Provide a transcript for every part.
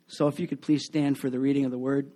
So if you could please stand for the reading of the word.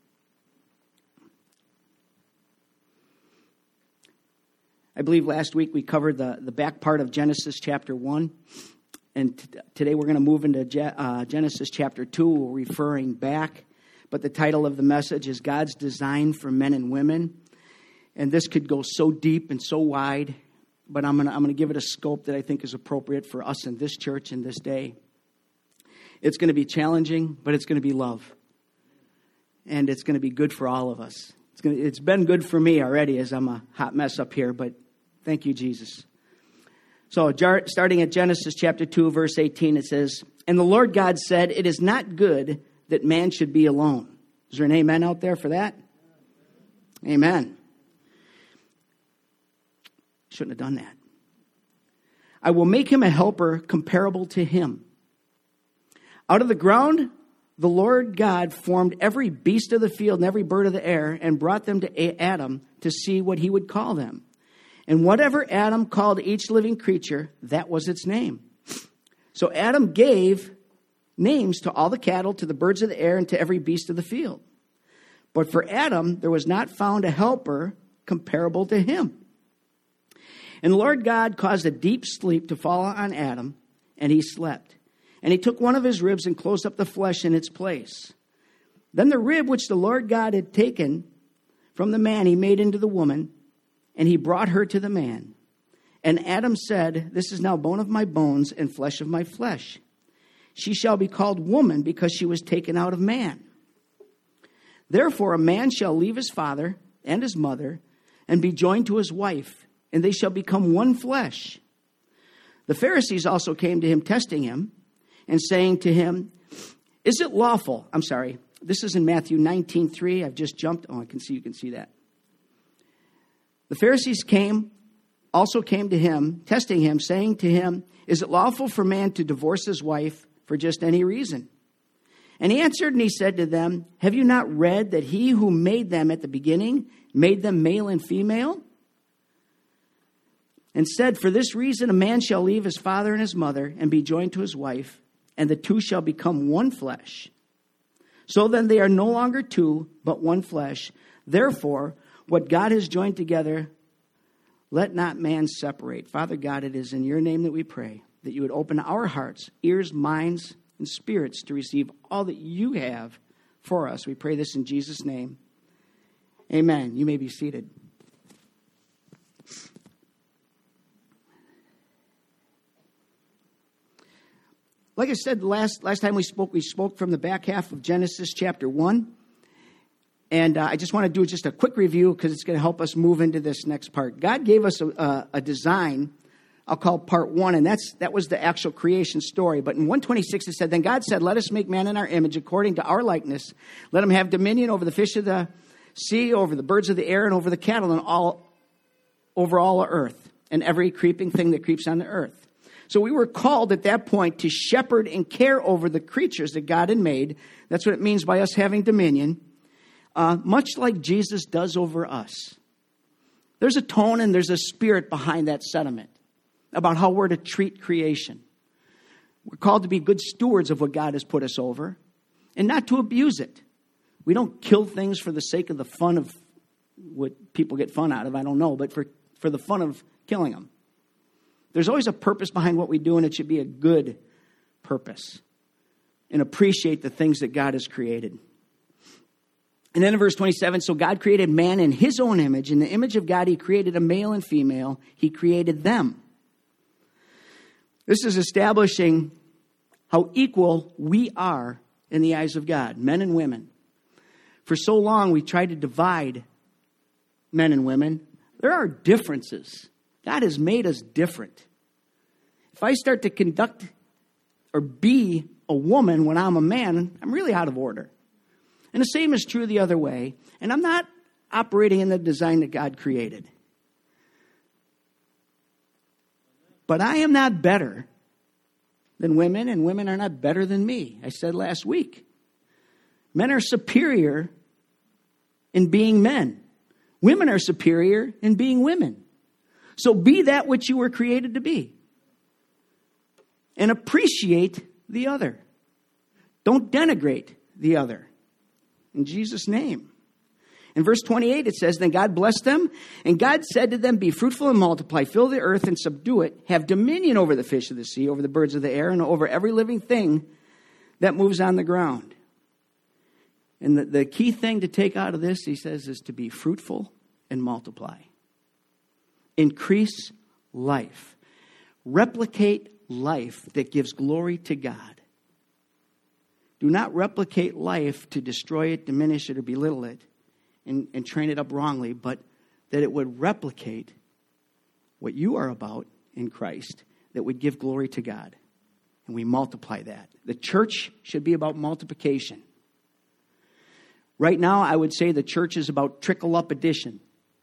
I believe last week we covered the back part of Genesis chapter 1. And today we're going to move into Genesis chapter 2. We're referring back. But the title of the message is God's Design for Men and Women. And this could go so deep and so wide. But I'm going to give it a scope that I think is appropriate for us in this church in this day. It's going to be challenging, but it's going to be love. And it's going to be good for all of us. It's been good for me already as I'm a hot mess up here, but thank you, Jesus. So starting at Genesis chapter 2, verse 18, it says, "And the Lord God said, it is not good that man should be alone." Is there an amen out there for that? Amen. Shouldn't have done that. "I will make him a helper comparable to him. Out of the ground, the Lord God formed every beast of the field and every bird of the air and brought them to Adam to see what he would call them. And whatever Adam called each living creature, that was its name. So Adam gave names to all the cattle, to the birds of the air, and to every beast of the field. But for Adam, there was not found a helper comparable to him. And the Lord God caused a deep sleep to fall on Adam, and he slept. And he took one of his ribs and closed up the flesh in its place. Then the rib which the Lord God had taken from the man he made into the woman, and he brought her to the man. And Adam said, this is now bone of my bones and flesh of my flesh. She shall be called woman because she was taken out of man. Therefore a man shall leave his father and his mother and be joined to his wife, and they shall become one flesh. The Pharisees also came to him, testing him, and saying to him, is it lawful? I'm sorry. This is in Matthew 19:3. I've just jumped. Oh, you can see that. The Pharisees also came to him, testing him, saying to him, is it lawful for man to divorce his wife for just any reason? And he answered and he said to them, have you not read that he who made them at the beginning made them male and female? And said, for this reason a man shall leave his father and his mother and be joined to his wife, and the two shall become one flesh. So then they are no longer two, but one flesh. Therefore, what God has joined together, let not man separate. Father God, it is in your name that we pray, that you would open our hearts, ears, minds, and spirits to receive all that you have for us. We pray this in Jesus' name. Amen. You may be seated. Like I said, last time we spoke from the back half of Genesis chapter 1. And I just want to do just a quick review because it's going to help us move into this next part. God gave us a design, I'll call part 1, and that was the actual creation story. But in 126 it said, then God said, let us make man in our image according to our likeness. Let him have dominion over the fish of the sea, over the birds of the air, and over the cattle, and over all the earth, and every creeping thing that creeps on the earth. So we were called at that point to shepherd and care over the creatures that God had made. That's what it means by us having dominion, much like Jesus does over us. There's a tone and there's a spirit behind that sentiment about how we're to treat creation. We're called to be good stewards of what God has put us over and not to abuse it. We don't kill things for the sake of the fun of what people get fun out of, I don't know, but for the fun of killing them. There's always a purpose behind what we do, and it should be a good purpose. And appreciate the things that God has created. And then in verse 27, so God created man in his own image. In the image of God, he created a male and female. He created them. This is establishing how equal we are in the eyes of God, men and women. For so long, we tried to divide men and women. There are differences. God has made us different. If I start to conduct or be a woman when I'm a man, I'm really out of order. And the same is true the other way. And I'm not operating in the design that God created. But I am not better than women, and women are not better than me. I said last week. Men are superior in being men. Women are superior in being women. So be that which you were created to be. And appreciate the other. Don't denigrate the other. In Jesus' name. In verse 28, it says, then God blessed them, and God said to them, be fruitful and multiply, fill the earth and subdue it, have dominion over the fish of the sea, over the birds of the air, and over every living thing that moves on the ground. And the key thing to take out of this, he says, is to be fruitful and multiply. Increase life. Replicate life that gives glory to God. Do not replicate life to destroy it, diminish it, or belittle it, and train it up wrongly, but that it would replicate what you are about in Christ, that would give glory to God. And we multiply that. The church should be about multiplication. Right now, I would say the church is about trickle-up addition.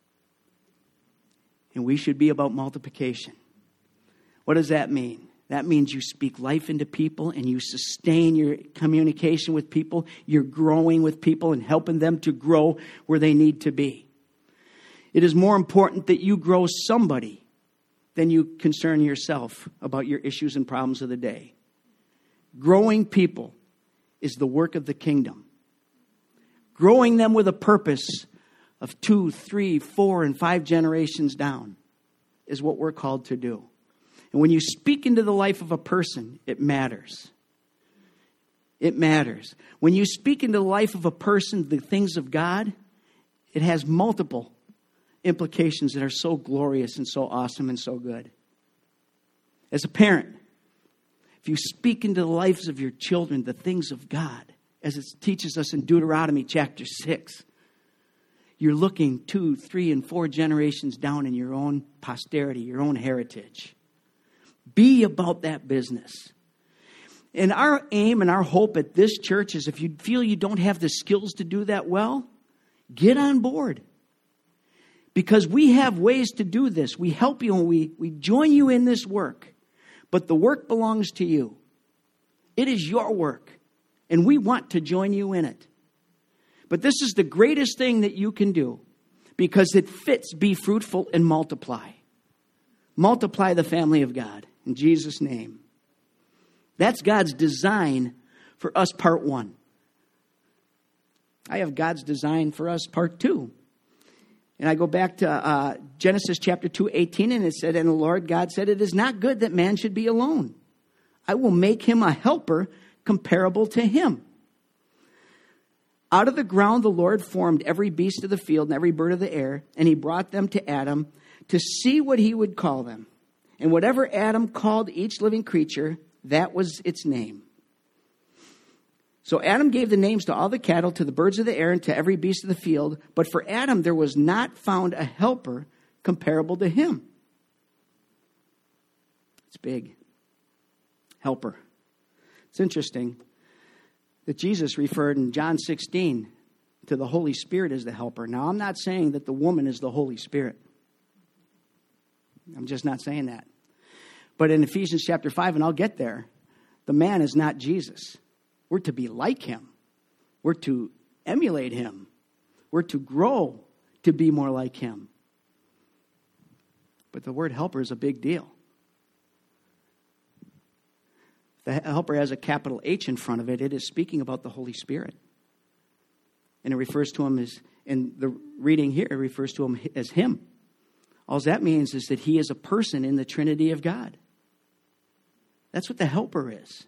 And we should be about multiplication. What does that mean? That means you speak life into people and you sustain your communication with people. You're growing with people and helping them to grow where they need to be. It is more important that you grow somebody than you concern yourself about your issues and problems of the day. Growing people is the work of the kingdom. Growing them with a purpose of 2, 3, 4, and 5 generations down is what we're called to do. And when you speak into the life of a person, it matters. It matters. When you speak into the life of a person, the things of God, it has multiple implications that are so glorious and so awesome and so good. As a parent, if you speak into the lives of your children, the things of God, as it teaches us in Deuteronomy chapter 6, you're looking 2, 3, and 4 generations down in your own posterity, your own heritage. Be about that business. And our aim and our hope at this church is if you feel you don't have the skills to do that well, get on board. Because we have ways to do this. We help you and we join you in this work. But the work belongs to you. It is your work. And we want to join you in it. But this is the greatest thing that you can do. Because it fits be fruitful and multiply. Multiply the family of God. In Jesus' name. That's God's design for us, part 1. I have God's design for us, part 2. And I go back to Genesis chapter 2:18, and it said, and the Lord God said, it is not good that man should be alone. I will make him a helper comparable to him. Out of the ground the Lord formed every beast of the field and every bird of the air, and he brought them to Adam to see what he would call them. And whatever Adam called each living creature, that was its name. So Adam gave the names to all the cattle, to the birds of the air, and to every beast of the field. But for Adam there was not found a helper comparable to him. It's big. Helper. It's interesting that Jesus referred in John 16 to the Holy Spirit as the helper. Now, I'm not saying that the woman is the Holy Spirit. I'm just not saying that. But in Ephesians chapter 5, and I'll get there, the man is not Jesus. We're to be like him. We're to emulate him. We're to grow to be more like him. But the word helper is a big deal. The helper has a capital H in front of it. It is speaking about the Holy Spirit. And it refers to him as, in the reading here, it refers to him as him. All that means is that he is a person in the Trinity of God. That's what the helper is.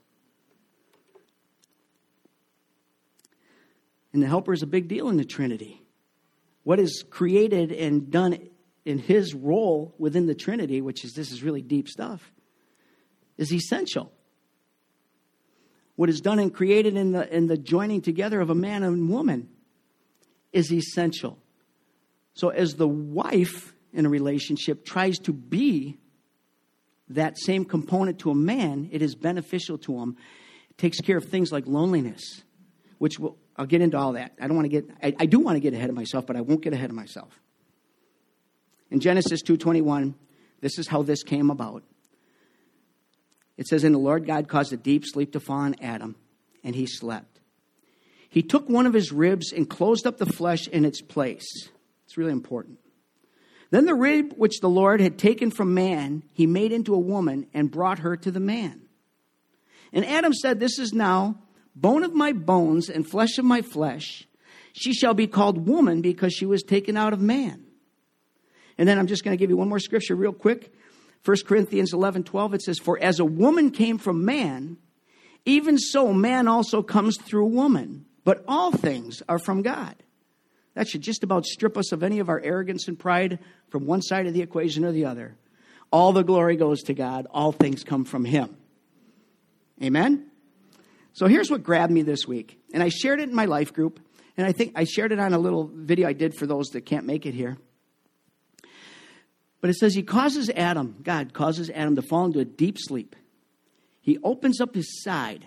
And the helper is a big deal in the Trinity. What is created and done in his role within the Trinity, this is really deep stuff, is essential. What is done and created in the joining together of a man and woman is essential. So as the wife in a relationship tries to be that same component to a man, it is beneficial to him. It takes care of things like loneliness, which I'll get into all that. I do want to get ahead of myself, but I won't get ahead of myself. In Genesis 2:21, this is how this came about. It says, and the Lord God caused a deep sleep to fall on Adam, and he slept. He took one of his ribs and closed up the flesh in its place. It's really important. Then the rib which the Lord had taken from man, he made into a woman and brought her to the man. And Adam said, this is now bone of my bones and flesh of my flesh. She shall be called woman because she was taken out of man. And then I'm just going to give you one more scripture real quick. 1 Corinthians 11:12, it says, for as a woman came from man, even so man also comes through woman. But all things are from God. That should just about strip us of any of our arrogance and pride from one side of the equation or the other. All the glory goes to God. All things come from him. Amen? So here's what grabbed me this week. And I shared it in my life group. And I think I shared it on a little video I did for those that can't make it here. But it says God causes Adam to fall into a deep sleep. He opens up his side.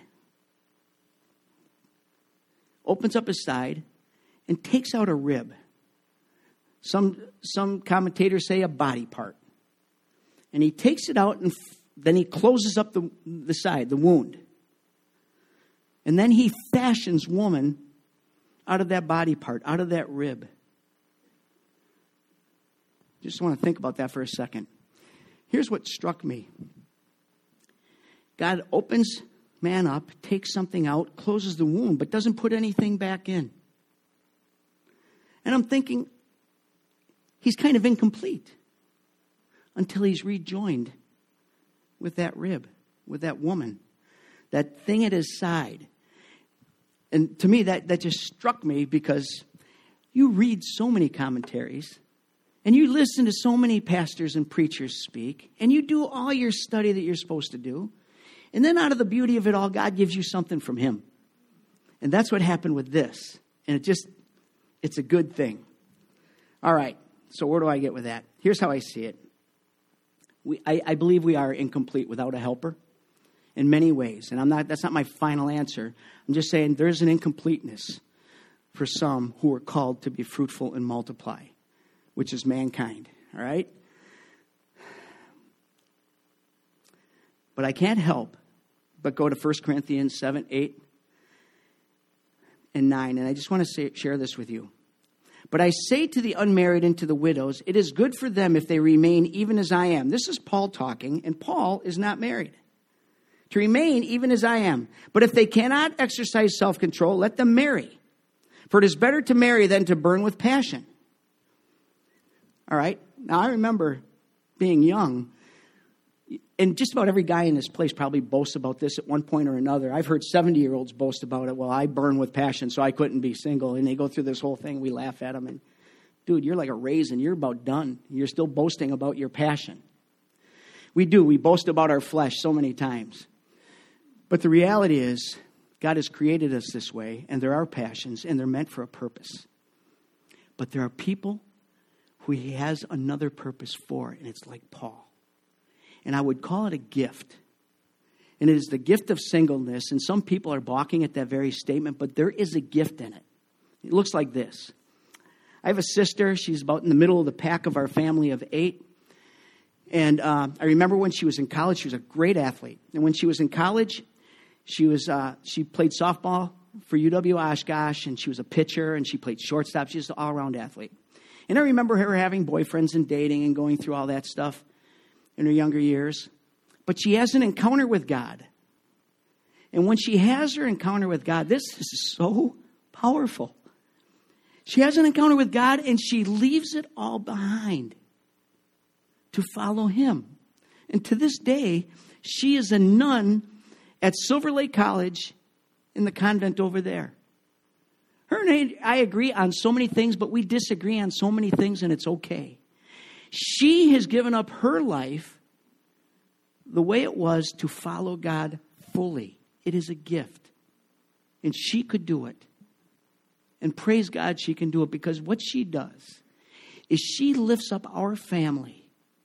And takes out a rib. Some commentators say a body part. And he takes it out and then he closes up the side, the wound. And then he fashions woman out of that body part, out of that rib. Just want to think about that for a second. Here's what struck me. God opens man up, takes something out, closes the wound, but doesn't put anything back in. And I'm thinking, he's kind of incomplete until he's rejoined with that rib, with that woman, that thing at his side. And to me, that just struck me because you read so many commentaries and you listen to so many pastors and preachers speak and you do all your study that you're supposed to do. And then out of the beauty of it all, God gives you something from him. And that's what happened with this. And it's a good thing. All right. So where do I get with that? Here's how I see it. I believe we are incomplete without a helper in many ways. And that's not my final answer. I'm just saying there's an incompleteness for some who are called to be fruitful and multiply, which is mankind. All right? But I can't help but go to 1 Corinthians 7, 8, and 9. And I just want to share this with you. But I say to the unmarried and to the widows, it is good for them if they remain even as I am. This is Paul talking, and Paul is not married. To remain even as I am. But if they cannot exercise self-control, let them marry. For it is better to marry than to burn with passion. All right? Now, I remember being young, and just about every guy in this place probably boasts about this at one point or another. I've heard 70-year-olds boast about it. Well, I burn with passion, so I couldn't be single. And they go through this whole thing. We laugh at them. And, dude, you're like a raisin. You're about done. You're still boasting about your passion. We do. We boast about our flesh so many times. But the reality is, God has created us this way, and there are passions, and they're meant for a purpose. But there are people who he has another purpose for, and it's like Paul. And I would call it a gift. And it is the gift of singleness. And some people are balking at that very statement, but there is a gift in it. It looks like this. I have a sister. She's about in the middle of the pack of our family of 8. And I remember when she was in college, she was a great athlete. And when she was in college, she played softball for UW Oshkosh, and she was a pitcher, and she played shortstop. She was an all-around athlete. And I remember her having boyfriends and dating and going through all that stuff in her younger years. But she has an encounter with God. And when she has her encounter with God, this is so powerful. She has an encounter with God and she leaves it all behind to follow him. And to this day, she is a nun at Silver Lake College in the convent over there. Her and I agree on so many things, but we disagree on so many things, and it's okay. She has given up her life the way it was to follow God fully. It is a gift. And she could do it. And praise God she can do it, because what she does is she lifts up our family.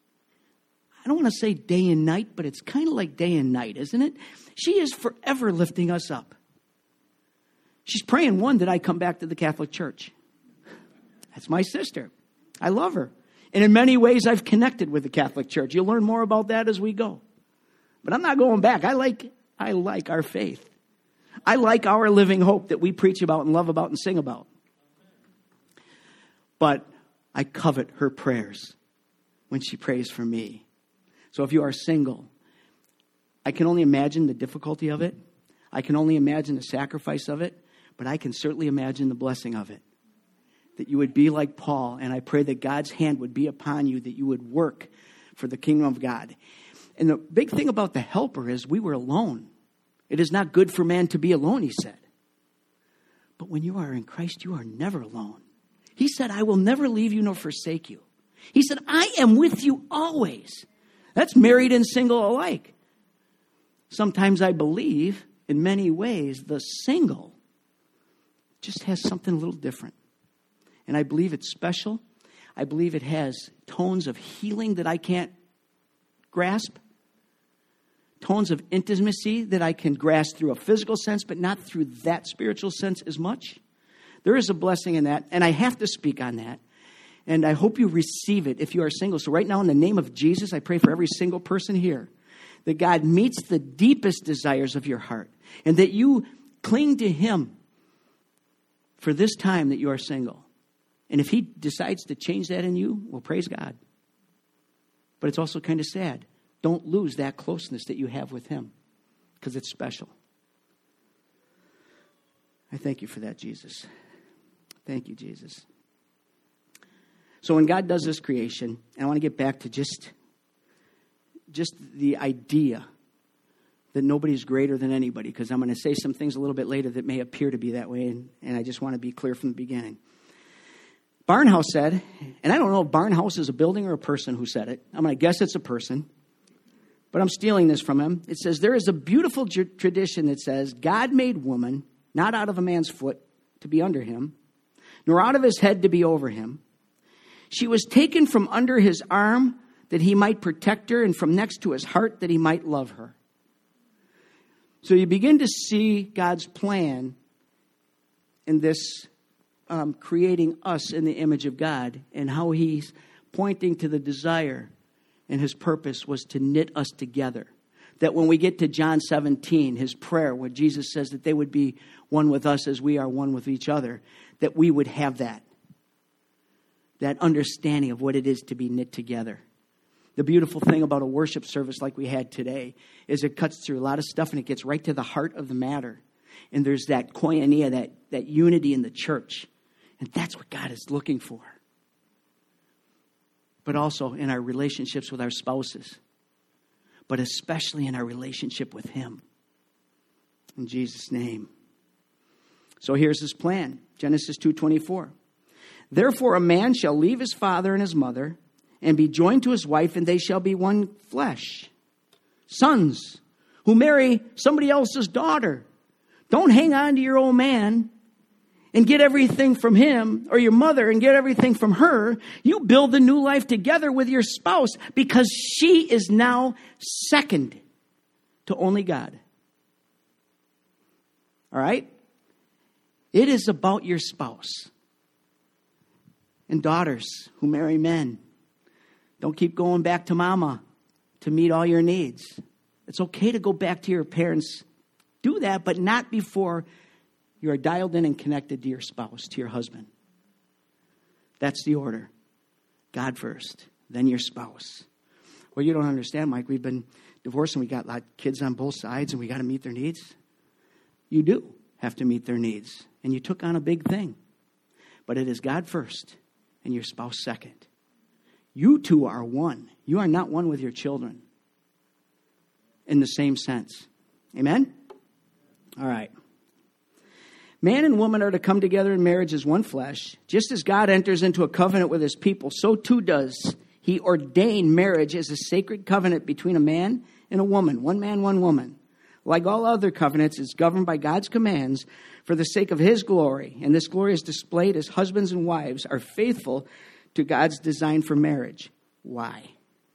I don't want to say day and night, but it's kind of like day and night, isn't it? She is forever lifting us up. She's praying, one, that I come back to the Catholic Church. That's my sister. I love her. And in many ways, I've connected with the Catholic Church. You'll learn more about that as we go. But I'm not going back. I like our faith. I like our living hope that we preach about and love about and sing about. But I covet her prayers when she prays for me. So if you are single, I can only imagine the difficulty of it. I can only imagine the sacrifice of it, but I can certainly imagine the blessing of it. That you would be like Paul, and I pray that God's hand would be upon you, that you would work for the kingdom of God. And the big thing about the helper is we were alone. It is not good for man to be alone, he said. But when you are in Christ, you are never alone. He said, I will never leave you nor forsake you. He said, I am with you always. That's married and single alike. Sometimes I believe, in many ways, the single just has something a little different. And I believe it's special. I believe it has tones of healing that I can't grasp. Tones of intimacy that I can grasp through a physical sense, but not through that spiritual sense as much. There is a blessing in that, and I have to speak on that. And I hope you receive it if you are single. So right now, in the name of Jesus, I pray for every single person here that God meets the deepest desires of your heart and that you cling to him for this time that you are single. And if he decides to change that in you, well, praise God. But it's also kind of sad. Don't lose that closeness that you have with him because it's special. I thank you for that, Jesus. Thank you, Jesus. So when God does this creation, and I want to get back to just the idea that nobody's greater than anybody, because I'm going to say some things a little bit later that may appear to be that way, and I just want to be clear from the beginning. Barnhouse said, and I don't know if Barnhouse is a building or a person who said it. I'm going to guess it's a person, but I'm stealing this from him. It says, there is a beautiful tradition that says, God made woman, not out of a man's foot to be under him, nor out of his head to be over him. She was taken from under his arm that he might protect her, and from next to his heart that he might love her. So you begin to see God's plan in this creating us in the image of God, and how he's pointing to the desire and his purpose was to knit us together. That when we get to John 17, his prayer, where Jesus says that they would be one with us as we are one with each other, that we would have that understanding of what it is to be knit together. The beautiful thing about a worship service like we had today is it cuts through a lot of stuff and it gets right to the heart of the matter. And there's that koinonia, that unity in the church. And that's what God is looking for. But also in our relationships with our spouses. But especially in our relationship with him. In Jesus' name. So here's his plan. Genesis 2:24. Therefore a man shall leave his father and his mother and be joined to his wife, and they shall be one flesh. Sons who marry somebody else's daughter, don't hang on to your old man and get everything from him, or your mother and get everything from her. You build the new life together with your spouse, because she is now second to only God. All right? It is about your spouse. And daughters who marry men, don't keep going back to mama to meet all your needs. It's okay to go back to your parents. Do that, but not before you are dialed in and connected to your spouse, to your husband. That's the order. God first, then your spouse. Well, you don't understand, Mike. We've been divorced and we got kids on both sides and we got to meet their needs. You do have to meet their needs. And you took on a big thing. But it is God first and your spouse second. You two are one. You are not one with your children in the same sense. Amen? All right. Man and woman are to come together in marriage as one flesh. Just as God enters into a covenant with his people, so too does he ordain marriage as a sacred covenant between a man and a woman. One man, one woman. Like all other covenants, it's governed by God's commands for the sake of his glory. And this glory is displayed as husbands and wives are faithful to God's design for marriage. Why?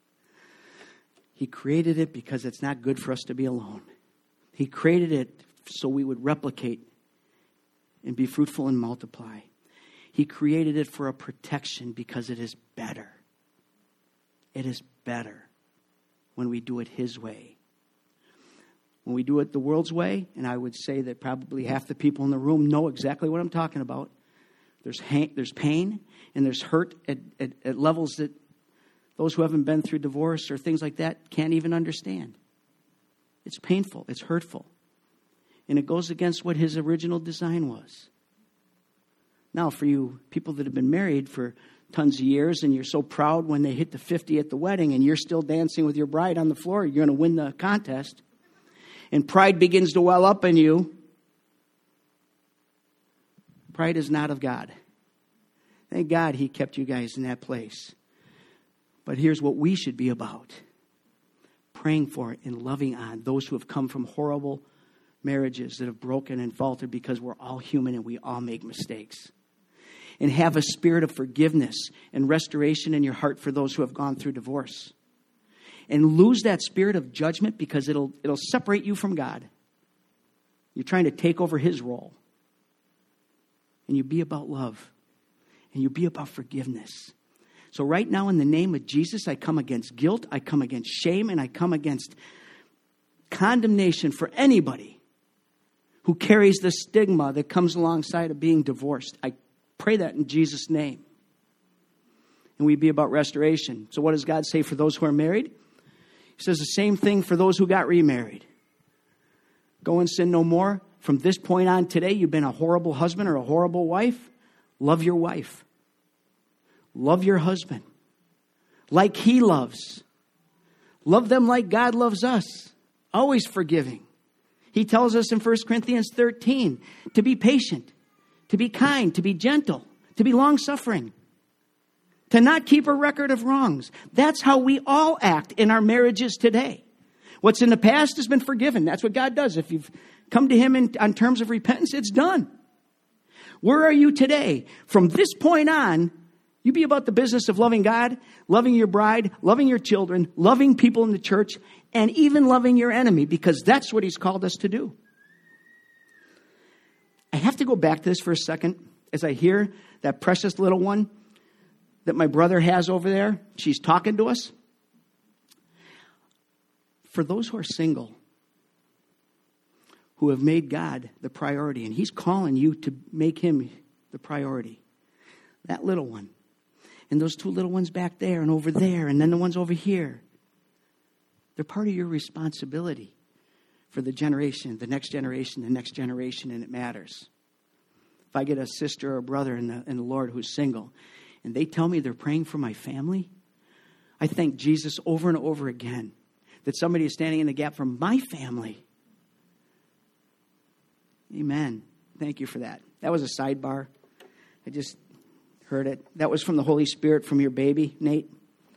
He created it because it's not good for us to be alone. He created it so we would replicate and be fruitful and multiply. He created it for a protection because it is better. It is better when we do it his way. When we do it the world's way, and I would say that probably half the people in the room know exactly what I'm talking about. There's pain and there's hurt at levels that those who haven't been through divorce or things like that can't even understand. It's painful. It's hurtful. And it goes against what his original design was. Now, for you people that have been married for tons of years and you're so proud when they hit the 50 at the wedding and you're still dancing with your bride on the floor, you're going to win the contest. And pride begins to well up in you. Pride is not of God. Thank God he kept you guys in that place. But here's what we should be about. Praying for and loving on those who have come from horrible marriages that have broken and faltered, because we're all human and we all make mistakes. And have a spirit of forgiveness and restoration in your heart for those who have gone through divorce. And lose that spirit of judgment, because it'll separate you from God. You're trying to take over his role. And you be about love. And you be about forgiveness. So right now, in the name of Jesus, I come against guilt, I come against shame, and I come against condemnation for anybody who carries the stigma that comes alongside of being divorced. I pray that in Jesus' name. And we be about restoration. So what does God say for those who are married? He says the same thing for those who got remarried. Go and sin no more. From this point on today, you've been a horrible husband or a horrible wife. Love your wife. Love your husband like he loves. Love them like God loves us. Always forgiving. He tells us in 1 Corinthians 13 to be patient, to be kind, to be gentle, to be long-suffering, to not keep a record of wrongs. That's how we all act in our marriages today. What's in the past has been forgiven. That's what God does. If you've come to him on terms of repentance, it's done. Where are you today? From this point on, you be about the business of loving God, loving your bride, loving your children, loving people in the church, and even loving your enemy, because that's what he's called us to do. I have to go back to this for a second as I hear that precious little one that my brother has over there. She's talking to us. For those who are single, who have made God the priority, and he's calling you to make him the priority. That little one. And those two little ones back there and over there, and then the ones over here. They're part of your responsibility for the generation, the next generation, and it matters. If I get a sister or a brother in the Lord who's single, and they tell me they're praying for my family, I thank Jesus over and over again that somebody is standing in the gap for my family. Amen. Thank you for that. That was a sidebar. I just heard it. That was from the Holy Spirit from your baby, Nate.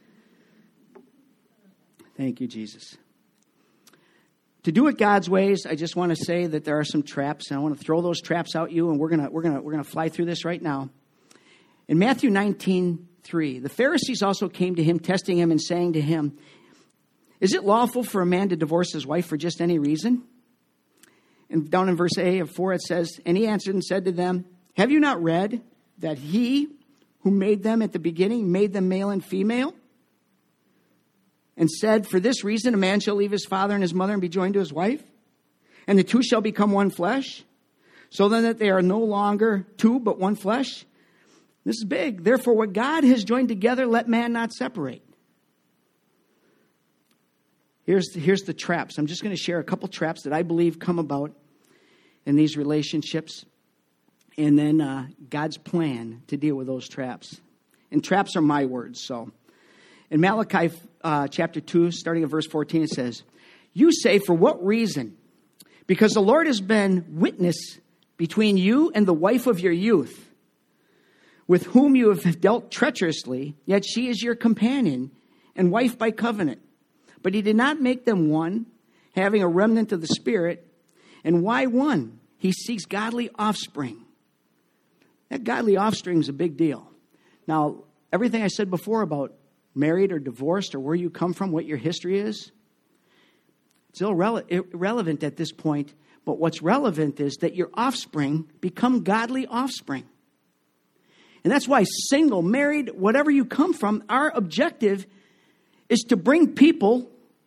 Thank you, Jesus. To do it God's ways, I just want to say that there are some traps, and I want to throw those traps out you, and we're gonna fly through this right now. In Matthew 19:3, the Pharisees also came to him, testing him and saying to him, "Is it lawful for a man to divorce his wife for just any reason?" And down in verse A of 4, it says, "And he answered and said to them, have you not read that he who made them at the beginning made them male and female? And said, for this reason, a man shall leave his father and his mother and be joined to his wife. And the two shall become one flesh. So then that they are no longer two, but one flesh. This is big. Therefore, what God has joined together, let man not separate." Here's the traps. I'm just going to share a couple traps that I believe come about in these relationships. And then God's plan to deal with those traps. And traps are my words, so. In Malachi chapter 2, starting at verse 14, it says, "You say, for what reason? Because the Lord has been witness between you and the wife of your youth, with whom you have dealt treacherously, yet she is your companion and wife by covenant. But he did not make them one, having a remnant of the Spirit. And why one? He seeks godly offspring." That godly offspring is a big deal. Now, everything I said before about married or divorced or where you come from, what your history is, it's irrelevant at this point. But what's relevant is that your offspring become godly offspring. And that's why single, married, whatever you come from, our objective is to bring people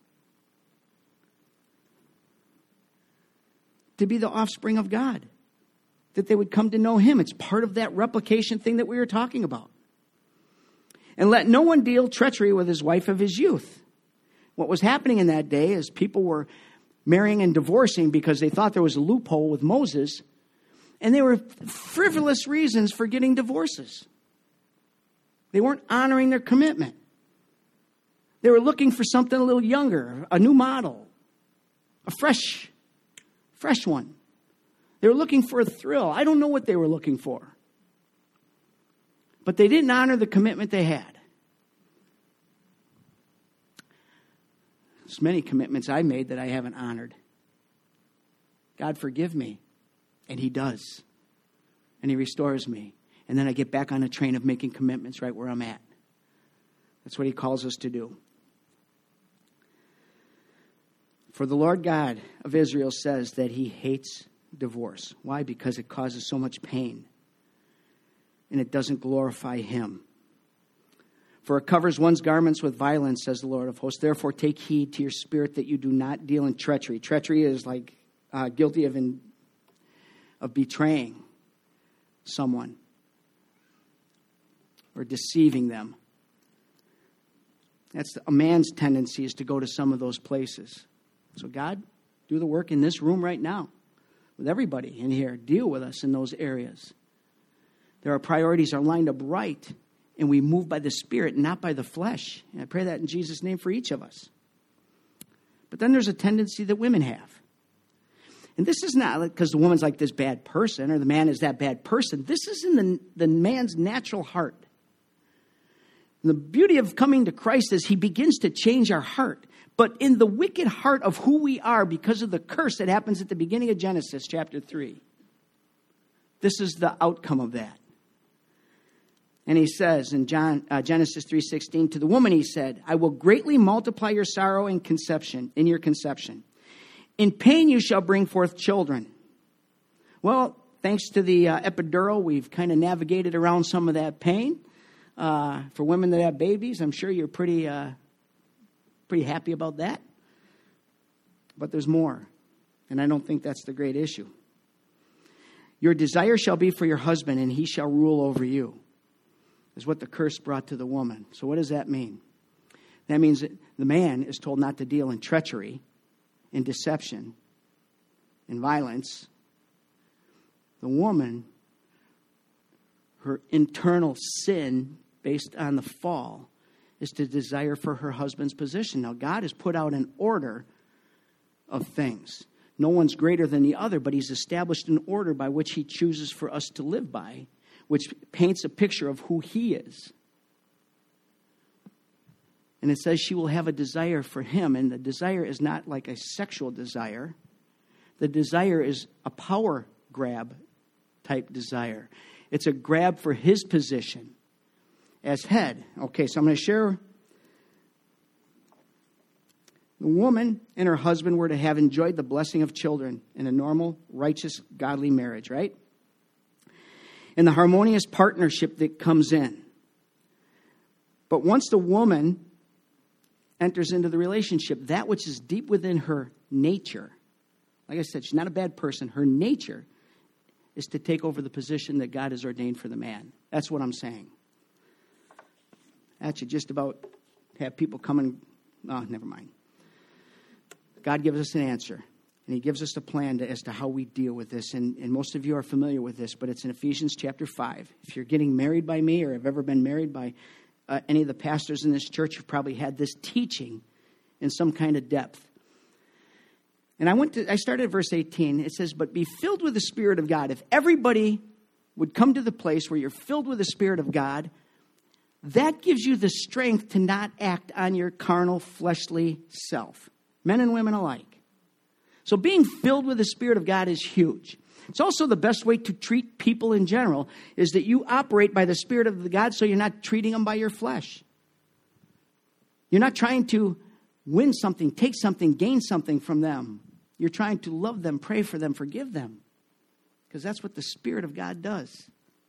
to be the offspring of God, that they would come to know him. It's part of that replication thing that we were talking about. "And let no one deal treachery with his wife of his youth." What was happening in that day is people were marrying and divorcing because they thought there was a loophole with Moses, and they were frivolous reasons for getting divorces. They weren't honoring their commitment. They were looking for something a little younger, a new model, a fresh one. They were looking for a thrill. I don't know what they were looking for. But they didn't honor the commitment they had. There's many commitments I made that I haven't honored. God forgive me. And he does. And he restores me. And then I get back on a train of making commitments right where I'm at. That's what he calls us to do. For the Lord God of Israel says that he hates divorce. Why? Because it causes so much pain. And it doesn't glorify him. For it covers one's garments with violence, says the Lord of hosts. Therefore take heed to your spirit that you do not deal in treachery. Treachery is like guilty of betraying someone or deceiving them. That's a man's tendency, is to go to some of those places. So God, do the work in this room right now with everybody in here. Deal with us in those areas. Our priorities are lined up right, and we move by the Spirit, not by the flesh. And I pray that in Jesus' name for each of us. But then there's a tendency that women have. And this is not because the woman's like this bad person or the man is that bad person. This is in the man's natural heart. And the beauty of coming to Christ is he begins to change our heart. But in the wicked heart of who we are, because of the curse that happens at the beginning of Genesis chapter 3, this is the outcome of that. And he says in Genesis 3:16, to the woman he said, I will greatly multiply your sorrow in your conception. In pain you shall bring forth children. Well, thanks to the epidural, we've kind of navigated around some of that pain. For women that have babies, I'm sure you're pretty happy about that. But there's more. And I don't think that's the great issue. Your desire shall be for your husband, and he shall rule over you, is what the curse brought to the woman. So what does that mean? That means that the man is told not to deal in treachery, in deception, in violence. The woman, her internal sin based on the fall, is to desire for her husband's position. Now, God has put out an order of things. No one's greater than the other, but he's established an order by which he chooses for us to live by, which paints a picture of who he is. And it says she will have a desire for him, and the desire is not like a sexual desire. The desire is a power grab type desire. It's a grab for his position as head. Okay, so I'm going to share. The woman and her husband were to have enjoyed the blessing of children in a normal, righteous, godly marriage, right? And the harmonious partnership that comes in. But once the woman enters into the relationship, that which is deep within her nature, like I said, she's not a bad person. Her nature is to take over the position that God has ordained for the man. That's what I'm saying. Actually, just about have people come and, never mind. God gives us an answer, and he gives us a plan as to how we deal with this. And most of you are familiar with this, but it's in Ephesians chapter 5. If you're getting married by me or have ever been married by any of the pastors in this church, you've probably had this teaching in some kind of depth. And I started at verse 18. It says, but be filled with the Spirit of God. If everybody would come to the place where you're filled with the Spirit of God, that gives you the strength to not act on your carnal, fleshly self. Men and women alike. So being filled with the Spirit of God is huge. It's also the best way to treat people in general, is that you operate by the Spirit of the God, so you're not treating them by your flesh. You're not trying to win something, take something, gain something from them. You're trying to love them, pray for them, forgive them. Because that's what the Spirit of God does.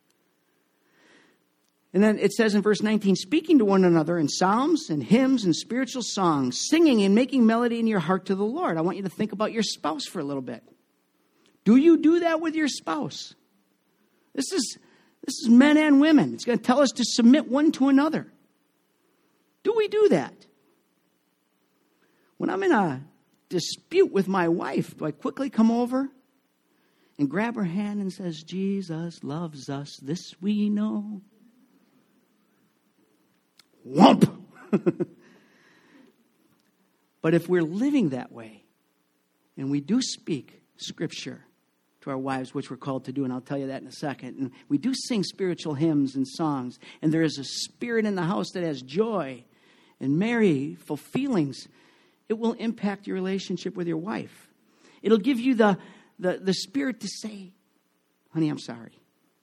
And then it says in verse 19, speaking to one another in psalms and hymns and spiritual songs, singing and making melody in your heart to the Lord. I want you to think about your spouse for a little bit. Do you do that with your spouse? This is men and women. It's going to tell us to submit one to another. Do we do that? When I'm in a dispute with my wife, do I quickly come over and grab her hand and says, Jesus loves us, this we know? Whomp! But if we're living that way, and we do speak Scripture to our wives, which we're called to do, and I'll tell you that in a second, and we do sing spiritual hymns and songs, and there is a spirit in the house that has joy and merryful feelings, it will impact your relationship with your wife. It'll give you the spirit to say, honey, I'm sorry.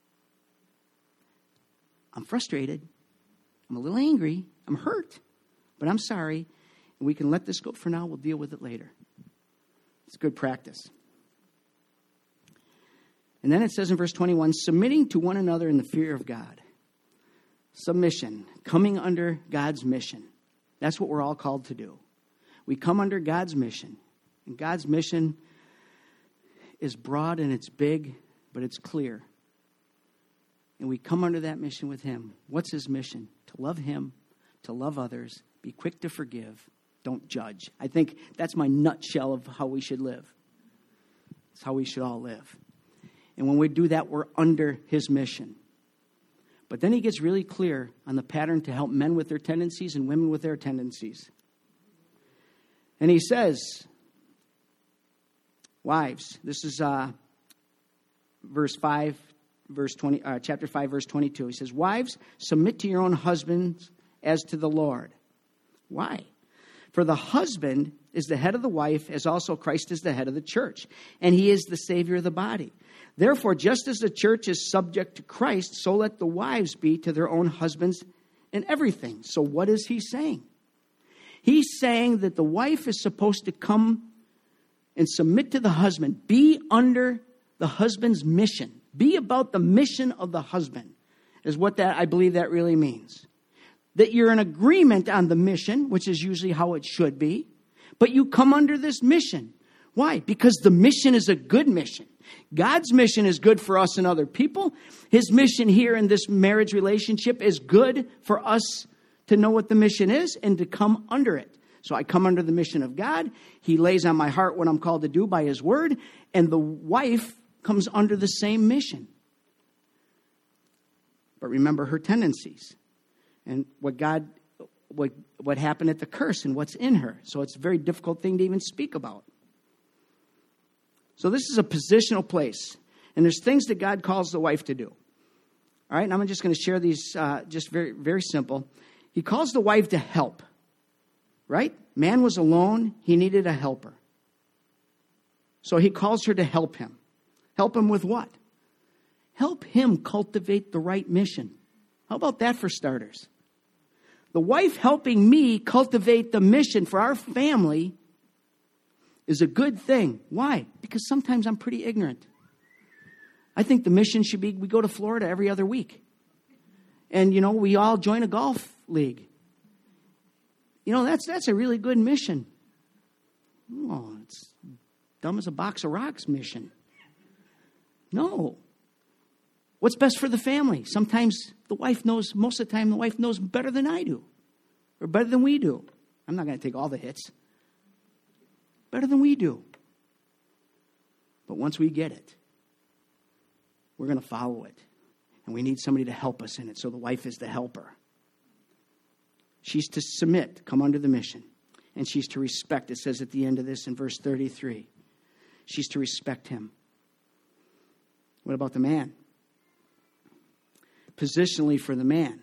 I'm frustrated. I'm a little angry. I'm hurt. But I'm sorry. And we can let this go for now. We'll deal with it later. It's good practice. And then it says in verse 21, submitting to one another in the fear of God. Submission. Coming under God's mission. That's what we're all called to do. We come under God's mission. And God's mission is broad and it's big, but it's clear. And we come under that mission with Him. What's His mission? To love Him, to love others, be quick to forgive, don't judge. I think that's my nutshell of how we should live. It's how we should all live. And when we do that, we're under His mission. But then He gets really clear on the pattern to help men with their tendencies and women with their tendencies. And He says, wives, this is verse 5, chapter 5, verse 22. He says, wives, submit to your own husbands as to the Lord. Why? For the husband is the head of the wife, as also Christ is the head of the church, and He is the Savior of the body. Therefore, just as the church is subject to Christ, so let the wives be to their own husbands in everything. So what is He saying? He's saying that the wife is supposed to come and submit to the husband. Be under the husband's mission. Be about the mission of the husband, is what that I believe that really means. That you're in agreement on the mission, which is usually how it should be, but you come under this mission. Why? Because the mission is a good mission. God's mission is good for us and other people. His mission here in this marriage relationship is good for us to know what the mission is and to come under it. So I come under the mission of God. He lays on my heart what I'm called to do by His word. And the wife comes under the same mission. But remember her tendencies and what happened at the curse and what's in her. So it's a very difficult thing to even speak about. So this is a positional place. And there's things that God calls the wife to do. All right, and I'm just going to share these just very, very simple. He calls the wife to help. Right? Man was alone. He needed a helper. So He calls her to help him. Help him with what? Help him cultivate the right mission. How about that for starters? The wife helping me cultivate the mission for our family is a good thing. Why? Because sometimes I'm pretty ignorant. I think the mission should be we go to Florida every other week. And, we all join a golf league. That's a really good mission. Oh, it's dumb as a box of rocks mission. No. What's best for the family? Sometimes the wife knows, most of the time the wife knows better than I do. Or better than we do. I'm not going to take all the hits. Better than we do. But once we get it, we're going to follow it. And we need somebody to help us in it. So the wife is the helper. She's to submit, come under the mission. And she's to respect. It says at the end of this in verse 33. She's to respect him. What about the man? Positionally for the man.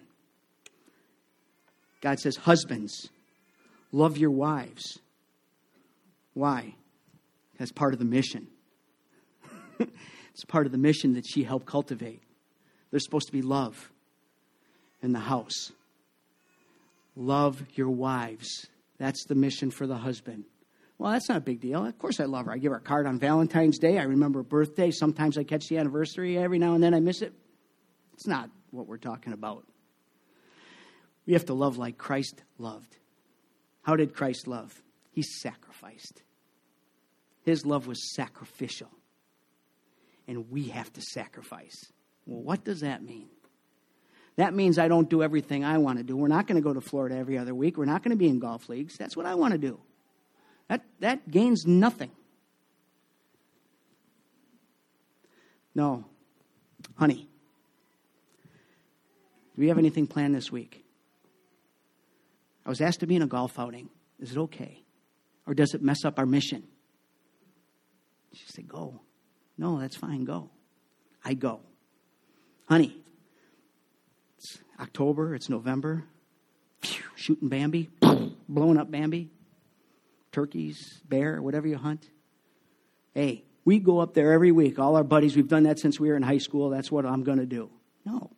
God says, husbands, love your wives. Why? That's part of the mission. It's part of the mission that she helped cultivate. There's supposed to be love in the house. Love your wives. That's the mission for the husband. Well, that's not a big deal. Of course I love her. I give her a card on Valentine's Day. I remember her birthday. Sometimes I catch the anniversary. Every now and then I miss it. It's not what we're talking about. We have to love like Christ loved. How did Christ love? He sacrificed. His love was sacrificial. And we have to sacrifice. Well, what does that mean? That means I don't do everything I want to do. We're not going to go to Florida every other week. We're not going to be in golf leagues. That's what I want to do. That gains nothing. No. Honey, do we have anything planned this week? I was asked to be in a golf outing. Is it okay? Or does it mess up our mission? She said, go. No, that's fine, go. I go. Honey, it's October, it's November. Phew, shooting Bambi, blowing up Bambi. Turkeys, bear, whatever you hunt. Hey, we go up there every week. All our buddies, we've done that since we were in high school. That's what I'm going to do. No,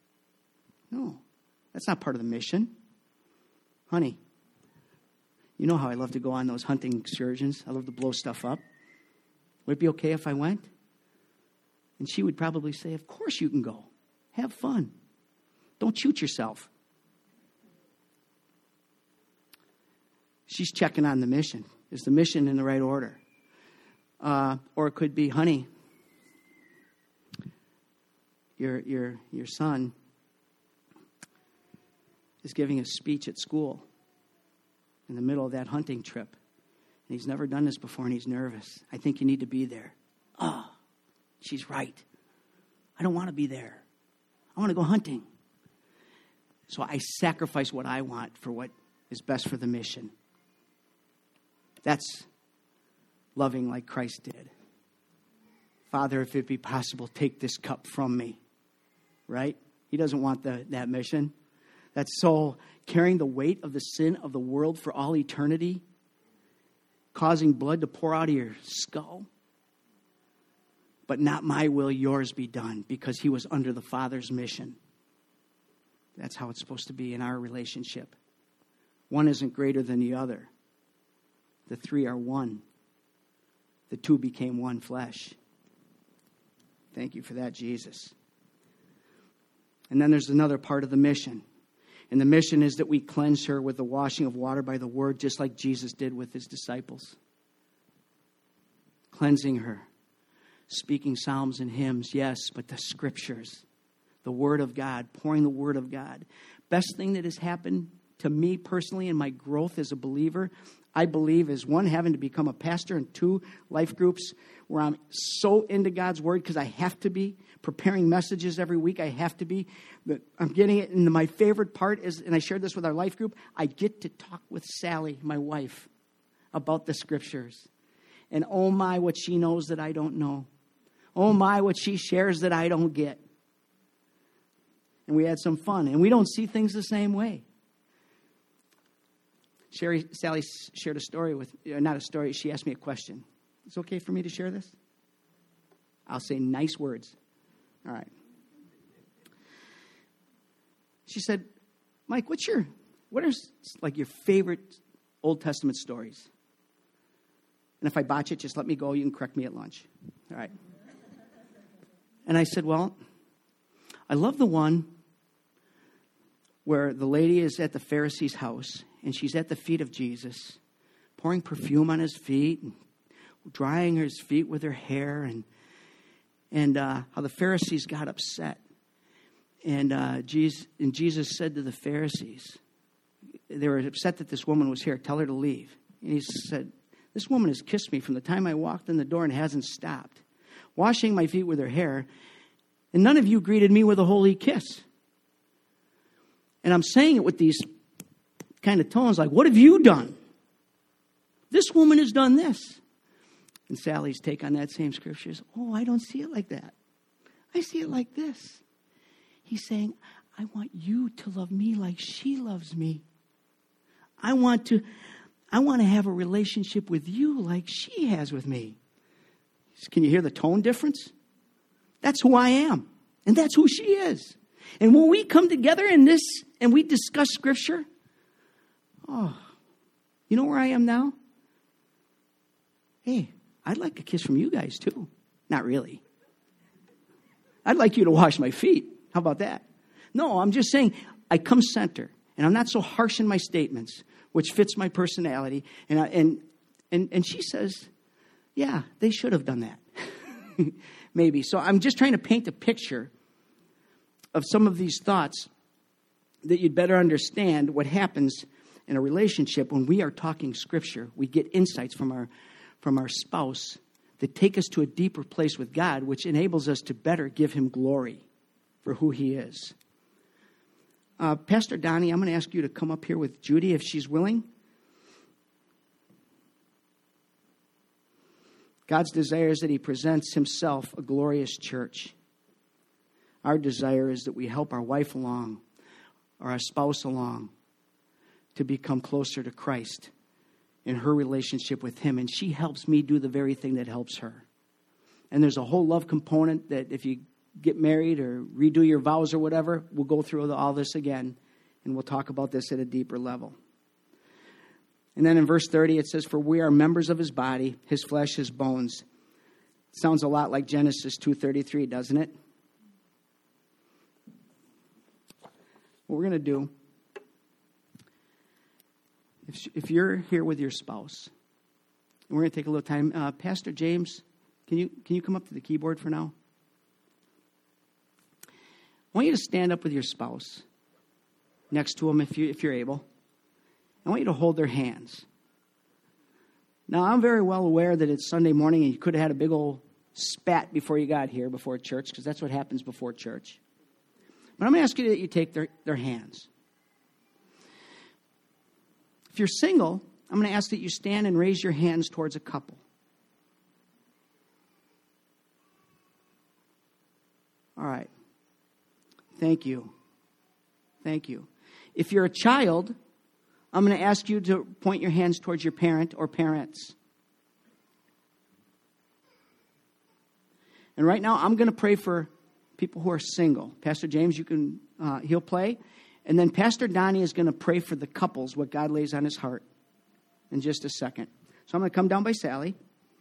that's not part of the mission. Honey, you know how I love to go on those hunting excursions. I love to blow stuff up. Would it be okay if I went? And she would probably say, of course you can go. Have fun. Don't shoot yourself. She's checking on the mission. Is the mission in the right order? Or it could be, honey, your son is giving a speech at school in the middle of that hunting trip. And he's never done this before and he's nervous. I think you need to be there. Oh, she's right. I don't want to be there. I want to go hunting. So I sacrifice what I want for what is best for the mission. That's loving like Christ did. Father, if it be possible, take this cup from me. Right? He doesn't want that mission. That's so carrying the weight of the sin of the world for all eternity, causing blood to pour out of your skull. But not my will, yours be done, because he was under the Father's mission. That's how it's supposed to be in our relationship. One isn't greater than the other. The three are one. The two became one flesh. Thank you for that, Jesus. And then there's another part of the mission. And the mission is that we cleanse her with the washing of water by the word, just like Jesus did with his disciples. Cleansing her. Speaking psalms and hymns, yes, but the scriptures. The word of God. Pouring the word of God. Best thing that has happened to me personally in my growth as a believer, I believe, is one, having to become a pastor, and two, life groups where I'm so into God's word because I have to be. Preparing messages every week, I have to be. I'm getting it. And my favorite part is, and I shared this with our life group, I get to talk with Sally, my wife, about the scriptures. And oh my, what she knows that I don't know. Oh my, what she shares that I don't get. And we had some fun. And we don't see things the same way. Sally shared a story not a story, she asked me a question. Is it okay for me to share this? I'll say nice words. All right. She said, Mike, what are like your favorite Old Testament stories? And if I botch it, just let me go. You can correct me at lunch. All right. And I said, well, I love the one where the lady is at the Pharisee's house and she's at the feet of Jesus, pouring perfume on his feet, and drying his feet with her hair, and how the Pharisees got upset. And Jesus said to the Pharisees, they were upset that this woman was here, tell her to leave. And he said, this woman has kissed me from the time I walked in the door and hasn't stopped, washing my feet with her hair, and none of you greeted me with a holy kiss. And I'm saying it with these kind of tones like, what have you done? This woman has done this. And Sally's take on that same scripture is, oh, I don't see it like that. I see it like this. He's saying, I want you to love me like she loves me. I want to have a relationship with you like she has with me. Can you hear the tone difference? That's who I am. And that's who she is. And when we come together in this and we discuss scripture, oh, you know where I am now? Hey, I'd like a kiss from you guys too. Not really. I'd like you to wash my feet. How about that? No, I'm just saying I come center. And I'm not so harsh in my statements, which fits my personality. And she says, yeah, they should have done that. Maybe. So I'm just trying to paint a picture of some of these thoughts that you'd better understand what happens in a relationship, when we are talking Scripture, we get insights from our spouse that take us to a deeper place with God, which enables us to better give him glory for who he is. Pastor Donnie, I'm going to ask you to come up here with Judy if she's willing. God's desire is that he presents himself a glorious church. Our desire is that we help our wife along or our spouse along to become closer to Christ in her relationship with him. And she helps me do the very thing that helps her. And there's a whole love component that if you get married or redo your vows or whatever, we'll go through all this again, and we'll talk about this at a deeper level. And then in verse 30, it says, "For we are members of his body, his flesh, his bones." Sounds a lot like Genesis 2:33, doesn't it? What we're going to do, if you're here with your spouse, and we're going to take a little time. Pastor James, can you come up to the keyboard for now? I want you to stand up with your spouse next to them if you're able. I want you to hold their hands. Now, I'm very well aware that it's Sunday morning and you could have had a big old spat before you got here, before church, because that's what happens before church. But I'm going to ask you that you take their hands. If you're single, I'm going to ask that you stand and raise your hands towards a couple. All right. Thank you. Thank you. If you're a child, I'm going to ask you to point your hands towards your parent or parents. And right now, I'm going to pray for people who are single. Pastor James, he'll play. And then Pastor Donnie is going to pray for the couples, what God lays on his heart, in just a second. So I'm going to come down by Sally.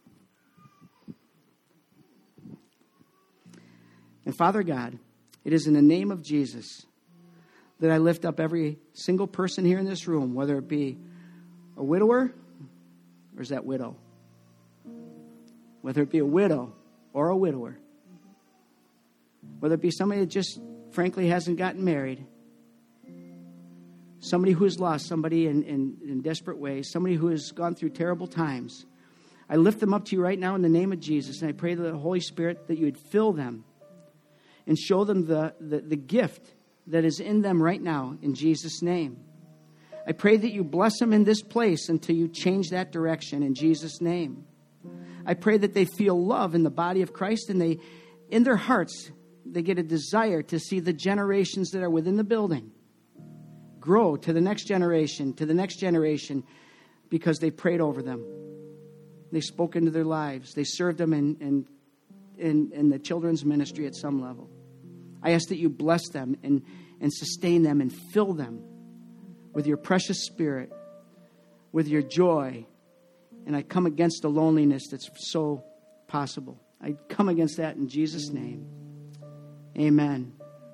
And Father God, it is in the name of Jesus that I lift up every single person here in this room, whether it be a widower, or is that widow? Whether it be a widow or a widower. Whether it be somebody that just, frankly, hasn't gotten married. Somebody who has lost somebody in desperate ways. Somebody who has gone through terrible times. I lift them up to you right now in the name of Jesus. And I pray to the Holy Spirit that you would fill them and show them the gift that is in them right now in Jesus' name. I pray that you bless them in this place until you change that direction in Jesus' name. I pray that they feel love in the body of Christ and they, in their hearts, they get a desire to see the generations that are within the building grow to the next generation, because they prayed over them. They spoke into their lives. They served them in the children's ministry at some level. I ask that you bless them and sustain them and fill them with your precious Spirit, with your joy. And I come against the loneliness that's so possible. I come against that in Jesus' name. Amen.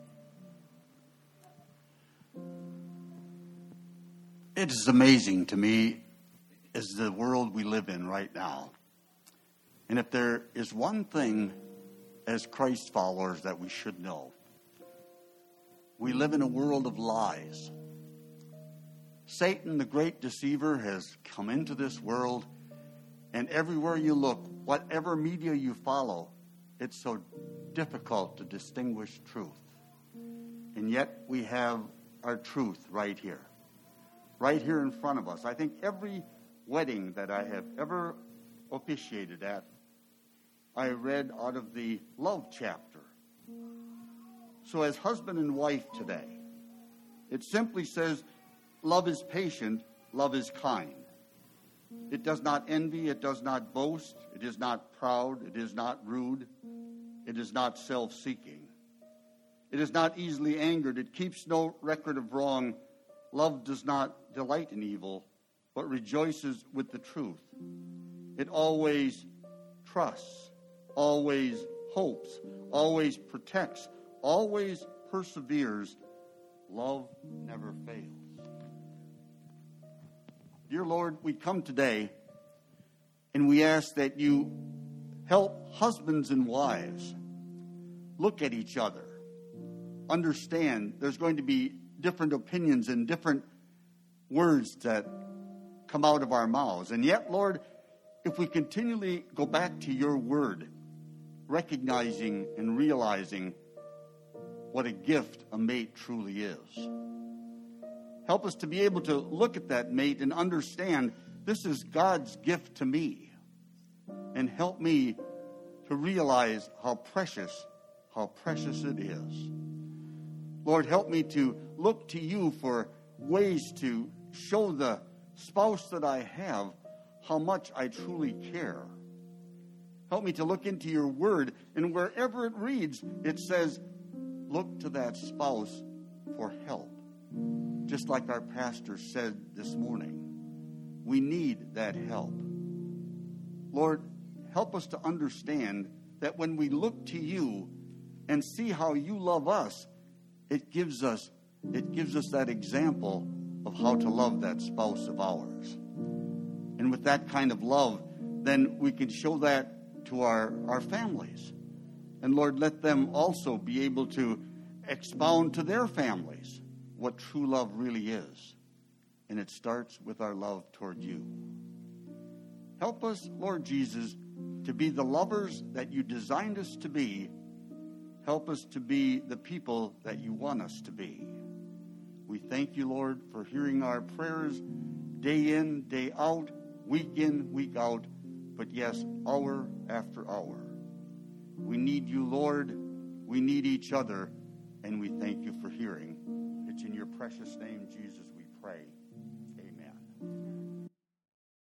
It is amazing to me is the world we live in right now. And if there is one thing as Christ followers that we should know, we live in a world of lies. Satan, the great deceiver, has come into this world, and everywhere you look, whatever media you follow, it's so difficult to distinguish truth. And yet we have our truth right here in front of us. I think every wedding that I have ever officiated at, I read out of the love chapter. So as husband and wife today, it simply says, love is patient, love is kind. It does not envy, it does not boast, it is not proud, it is not rude, it is not self-seeking. It is not easily angered, it keeps no record of wrong. Love does not delight in evil, but rejoices with the truth. It always trusts, always hopes, always protects, always perseveres. Love never fails. Dear Lord, we come today and we ask that you help husbands and wives look at each other, understand there's going to be different opinions and different words that come out of our mouths. And yet, Lord, if we continually go back to your word, recognizing and realizing what a gift a mate truly is. Help us to be able to look at that mate and understand this is God's gift to me. And help me to realize how precious it is. Lord, help me to look to you for ways to show the spouse that I have how much I truly care. Help me to look into your word, and wherever it reads, it says, look to that spouse for help. Just like our pastor said this morning, we need that help. Lord, help us to understand that when we look to you and see how you love us, it gives us that example of how to love that spouse of ours. And with that kind of love, then we can show that to our families. And Lord, let them also be able to expound to their families what true love really is. And it starts with our love toward you. Help us, Lord Jesus, to be the lovers that you designed us to be. Help us to be the people that you want us to be. We thank you, Lord, for hearing our prayers day in, day out, week in, week out, but yes, hour after hour. We need you, Lord. We need each other, and we thank you for hearing. It's in your precious name, Jesus, we pray.